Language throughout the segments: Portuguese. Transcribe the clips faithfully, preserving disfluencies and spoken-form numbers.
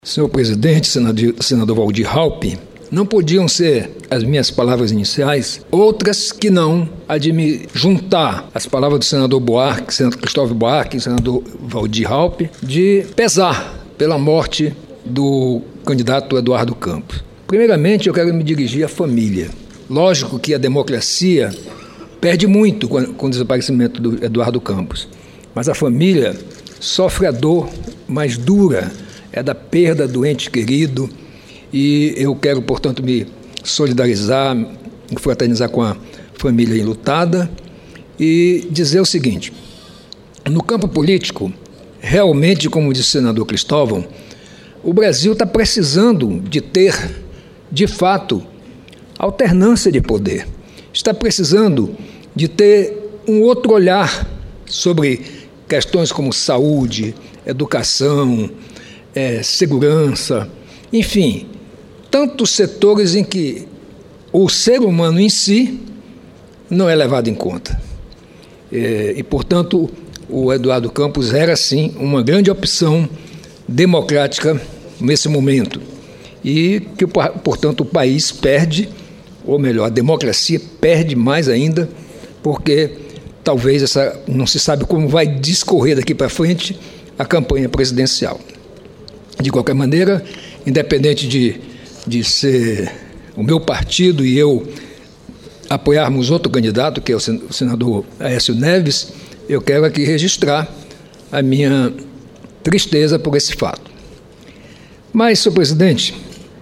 Senhor presidente, senador, senador Waldir Raupp, não podiam ser as minhas palavras iniciais outras que não a de me juntar às palavras do senador Buarque, senador Cristóvão Buarque, senador Waldir Raupp, de pesar pela morte do candidato Eduardo Campos. Primeiramente, eu quero me dirigir à família. Lógico que a democracia perde muito com o desaparecimento do Eduardo Campos, mas a família sofre a dor mais dura, é da perda do ente querido, e eu quero, portanto, me solidarizar, me fraternizar com a família enlutada e dizer o seguinte: no campo político, realmente, como disse o senador Cristóvão, o Brasil está precisando de ter, de fato, alternância de poder. Está precisando de ter um outro olhar sobre questões como saúde, educação, é, segurança, enfim, tantos setores em que o ser humano em si não é levado em conta. É, e, portanto, o Eduardo Campos era, sim, uma grande opção democrática nesse momento. E que, portanto, o país perde, ou melhor, a democracia perde mais ainda, porque talvez essa, não se sabe como vai discorrer daqui para frente a campanha presidencial. De qualquer maneira, independente de, de ser o meu partido e eu apoiarmos outro candidato, que é o senador Aécio Neves, eu quero aqui registrar a minha tristeza por esse fato. Mas, senhor presidente,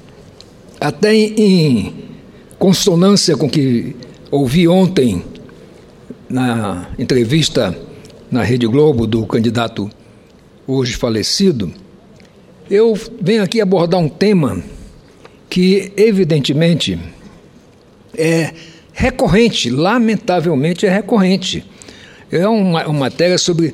até em, em consonância com o que ouvi ontem na entrevista na Rede Globo do candidato hoje falecido, eu venho aqui abordar um tema que, evidentemente, é recorrente, lamentavelmente é recorrente. É uma, uma matéria sobre,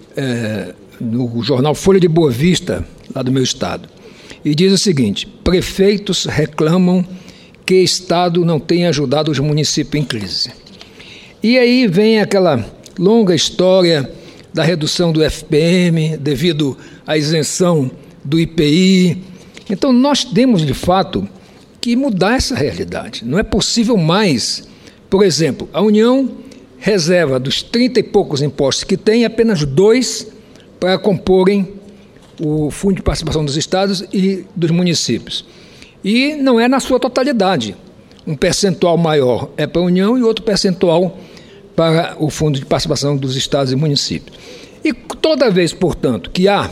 é, no jornal Folha de Boa Vista, lá do meu estado, e diz o seguinte: prefeitos reclamam que o Estado não tem ajudado os municípios em crise. E aí vem aquela longa história da redução do F P M devido à isenção do I P I. Então, nós temos, de fato, que mudar essa realidade. Não é possível mais, por exemplo, a União reserva dos trinta e poucos impostos que tem, apenas dois para comporem o Fundo de Participação dos Estados e dos municípios. E não é na sua totalidade. Um percentual maior é para a União e outro percentual para o Fundo de Participação dos Estados e municípios. E toda vez, portanto, que há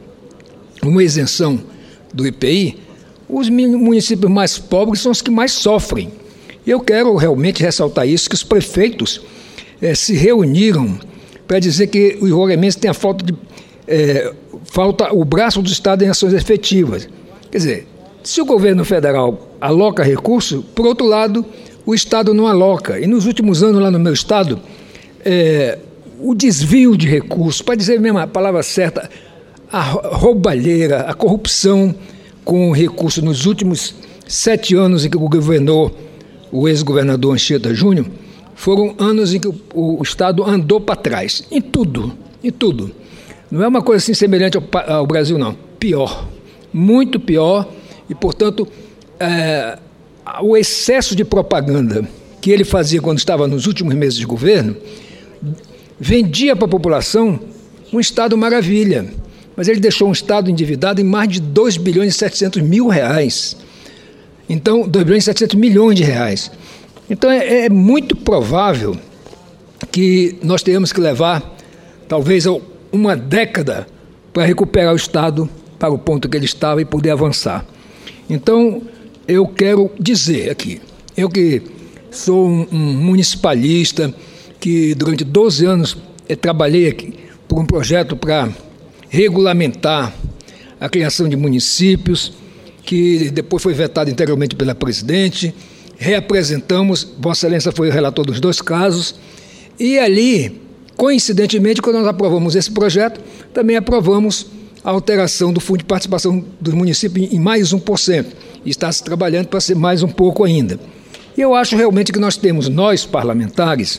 uma isenção do I P I, os municípios mais pobres são os que mais sofrem. Eu quero realmente ressaltar isso, que os prefeitos eh, se reuniram para dizer que os roramentos têm a falta de eh, falta o braço do Estado em ações efetivas. Quer dizer, se o governo federal aloca recursos, por outro lado, o Estado não aloca. E nos últimos anos, lá no meu estado, eh, o desvio de recursos, para dizer mesmo a palavra certa, a roubalheira, a corrupção com recursos nos últimos sete anos em que governou o ex-governador Anchieta Júnior, foram anos em que o, o Estado andou para trás, em tudo, em tudo. Não é uma coisa assim semelhante ao, ao Brasil, não. Pior, muito pior, e, portanto, é, o excesso de propaganda que ele fazia quando estava nos últimos meses de governo vendia para a população um Estado maravilha, mas ele deixou um Estado endividado em mais de dois bilhões e setecentos mil reais. Então, dois bilhões e setecentos milhões de reais. Então, é, é muito provável que nós tenhamos que levar, talvez, uma década para recuperar o Estado para o ponto que ele estava e poder avançar. Então, eu quero dizer aqui, eu que sou um, um municipalista, que durante doze anos eu trabalhei aqui por um projeto para regulamentar a criação de municípios, que depois foi vetado integralmente pela presidente, reapresentamos, Vossa Excelência foi o relator dos dois casos, e ali, coincidentemente, quando nós aprovamos esse projeto, também aprovamos a alteração do Fundo de Participação dos Municípios em mais um por cento, e está se trabalhando para ser mais um pouco ainda. E eu acho realmente que nós temos, nós parlamentares,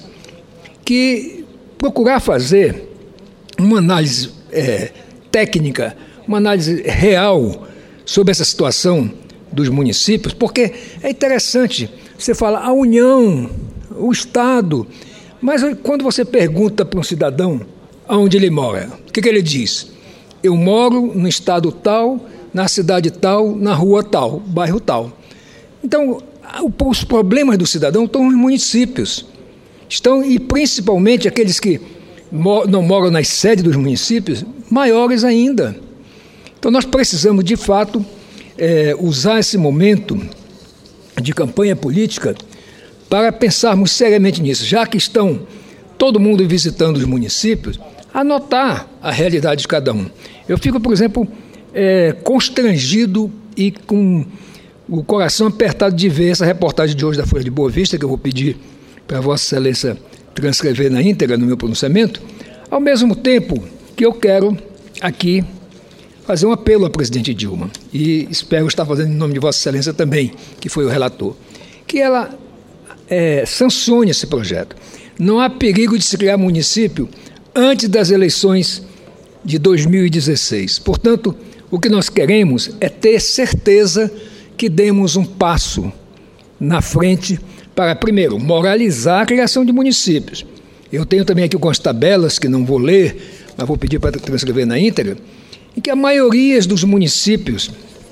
que procurar fazer uma análise é, técnica, uma análise real sobre essa situação dos municípios, porque é interessante, você fala a União, o Estado, mas quando você pergunta para um cidadão onde ele mora, o que, que ele diz? Eu moro no estado tal, na cidade tal, na rua tal, bairro tal. Então, os problemas do cidadão estão nos municípios. Estão, e principalmente aqueles que não moram nas sedes dos municípios, maiores ainda. Então, nós precisamos, de fato, é, usar esse momento de campanha política para pensarmos seriamente nisso, já que estão todo mundo visitando os municípios, anotar a realidade de cada um. Eu fico, por exemplo, é, constrangido e com o coração apertado de ver essa reportagem de hoje da Folha de Boa Vista, que eu vou pedir para Vossa Excelência transcrever na íntegra no meu pronunciamento, ao mesmo tempo que eu quero aqui fazer um apelo à presidente Dilma, e espero estar fazendo em nome de Vossa Excelência também, que foi o relator, que ela é, sancione esse projeto. Não há perigo de se criar município antes das eleições de dois mil e dezesseis. Portanto, o que nós queremos é ter certeza que demos um passo na frente para, primeiro, moralizar a criação de municípios. Eu tenho também aqui algumas tabelas que não vou ler, mas vou pedir para transcrever na íntegra, em que a maioria dos municípios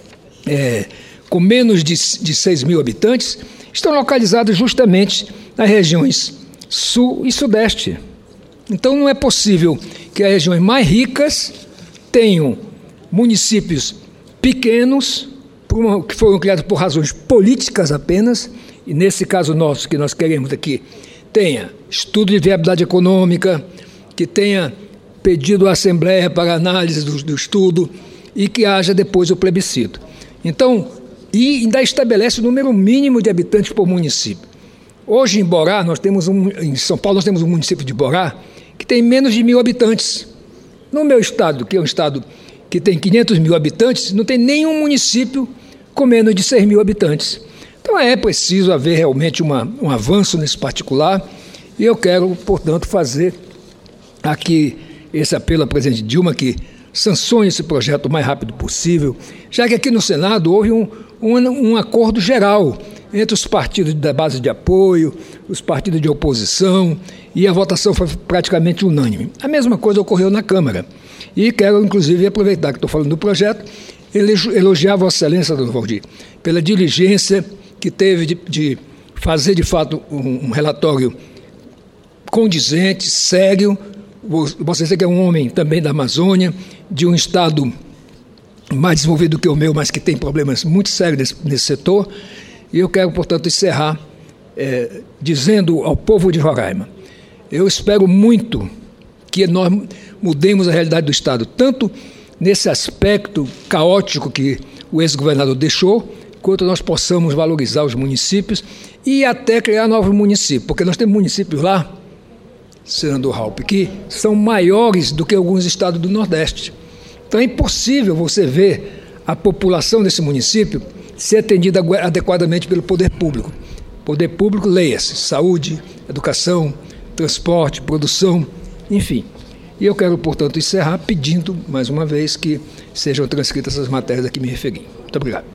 é, com menos de, de seis mil habitantes estão localizados justamente nas regiões sul e sudeste. Então não é possível que as regiões mais ricas tenham municípios pequenos, por uma, que foram criados por razões políticas apenas, e nesse caso nosso que nós queremos aqui, tenha estudo de viabilidade econômica, que tenha pedido à Assembleia para análise do, do estudo e que haja depois o plebiscito. Então, e ainda estabelece o número mínimo de habitantes por município. Hoje em Borá, nós temos um, em São Paulo, nós temos um município de Borá que tem menos de mil habitantes. No meu estado, que é um estado que tem quinhentos mil habitantes, não tem nenhum município com menos de seis mil habitantes. Então é preciso haver realmente uma, um avanço nesse particular, e eu quero, portanto, fazer aqui esse apelo à presidente Dilma que sancione esse projeto o mais rápido possível, já que aqui no Senado houve um, um, um acordo geral entre os partidos da base de apoio, os partidos de oposição, e a votação foi praticamente unânime. A mesma coisa ocorreu na Câmara. E quero, inclusive, aproveitar que estou falando do projeto, elogiar Vossa Excelência, doutor Valdir, pela diligência que teve de, de fazer, de fato, um, um relatório condizente, sério. Você que é um homem também da Amazônia, de um estado mais desenvolvido que o meu, mas que tem problemas muito sérios nesse, nesse setor. E eu quero, portanto, encerrar é, dizendo ao povo de Roraima, eu espero muito que nós mudemos a realidade do estado, tanto nesse aspecto caótico que o ex-governador deixou, quanto nós possamos valorizar os municípios e até criar novos municípios, porque nós temos municípios lá, senador Raupp, que são maiores do que alguns estados do Nordeste. Então é impossível você ver a população desse município ser atendida adequadamente pelo poder público. Poder público, leia-se, saúde, educação, transporte, produção, enfim. E eu quero, portanto, encerrar pedindo, mais uma vez, que sejam transcritas essas matérias a que me referi. Muito obrigado.